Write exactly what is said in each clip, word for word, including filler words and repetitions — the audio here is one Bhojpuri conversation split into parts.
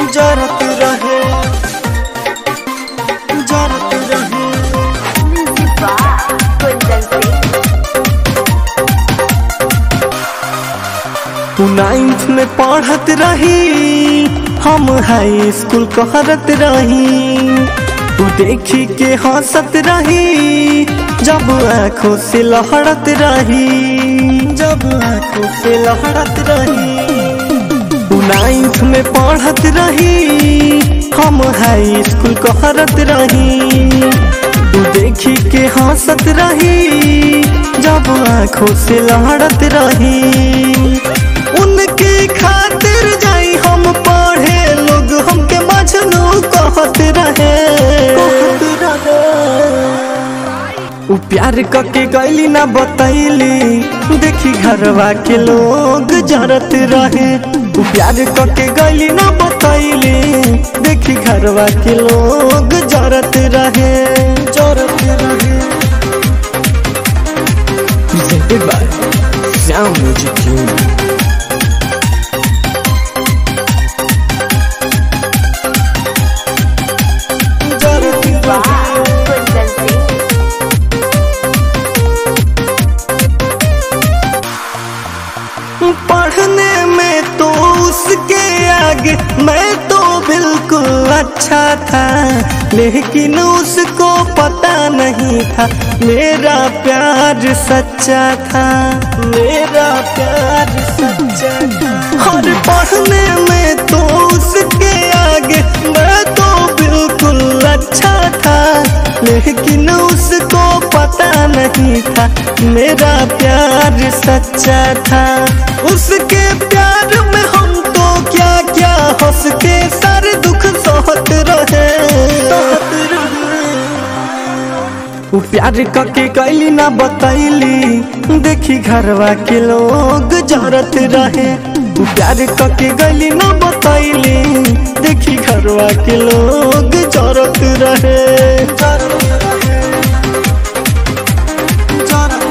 जरत रहे जरत रहे। तू नाइन्थ में पढ़त रही, हम हाई स्कूल कहरत रही। तू देखी के हंसत रही, जब आँखों से लहरत रही, जब आँखों से लहरत रही। तू नाइन्थ में पढ़त रही, हम हाई स्कूल कहरत रही। तू देखी के हंसत रही, जब आँखों से लहरत रही। उनके खातिर जाई हम पढ़े, लोग हमके मजनू कहत रहे। उ प्यार कके गईली ना बतैली, देखी घरवा के लोग जरत रहे। उ प्यार कके गईली ना बतैली, देखी घरवा के लोग जरत रहे जरत रहे। Presented by Sound Music Team। पढ़ने में तो उसके आगे मैं तो बिल्कुल अच्छा था, लेकिन उसको पता नहीं था मेरा प्यार सच्चा था, मेरा प्यार सच्चा था। और पढ़ने में तो उसके आगे मैं तो बिल्कुल अच्छा था, लेकिन उसको पता नहीं था मेरा प्यार सच्चा था। उसके प्यार में हम तो क्या क्या हंस के सारे दुख सहत रहे। वो प्यार कके कैली ना बतैली, देखी घरवा के लोग जरत रहे। वो प्यार कके गैली ना बतैली, देखी घरवा के लोग जरत रहे जरत रहे जरत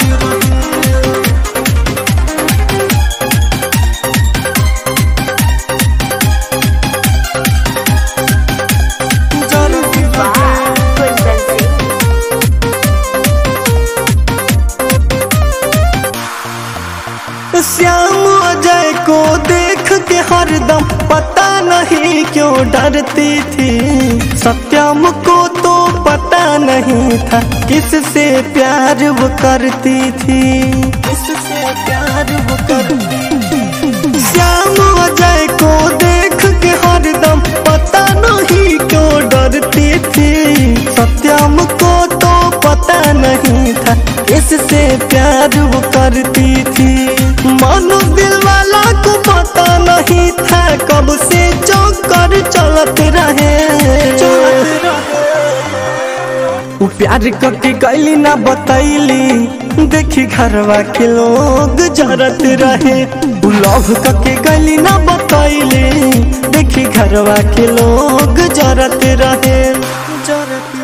श्याम अजय को देख के हरदम पता नहीं क्यों डरती थी। सत्यम को तो पता नहीं था किससे प्यार वो करती थी, किससे प्यार वो करती थी। श्याम अजय को देख के हरदम पता नहीं क्यों डरती थी। सत्यम को तो पता नहीं था किससे प्यार वो करती थी। मानो दिल वाला को पता नहीं था कब से चौकर चलत रहे चलत रहे। वो प्यार कके कैली ना बतैली, देखी घरवा के लोग जरत रहे। वो लव कके कैली ना बतैली, देखी घरवा के लोग जरत रहे जरत